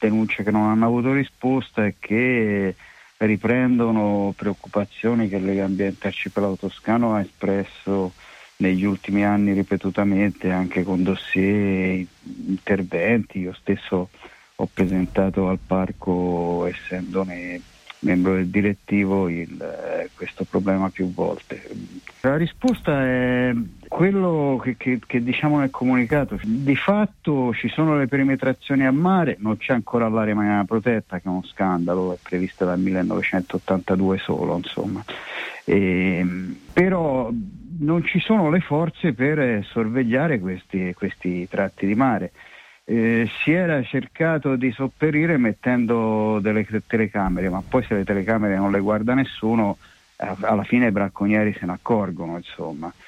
denunce che non hanno avuto risposta e che riprendono preoccupazioni che Legambiente Arcipelago Toscano ha espresso negli ultimi anni ripetutamente, anche con dossier, interventi. Io stesso ho presentato al parco, essendone membro del direttivo, questo problema più volte. La risposta è quello che diciamo nel comunicato. Di fatto ci sono le perimetrazioni a mare, non c'è ancora l'area marinara protetta, che è uno scandalo, è prevista dal 1982 solo, insomma. Però non ci sono le forze per sorvegliare questi tratti di mare. Si era cercato di sopperire mettendo delle telecamere, ma poi se le telecamere non le guarda nessuno, alla fine i bracconieri se ne accorgono, insomma.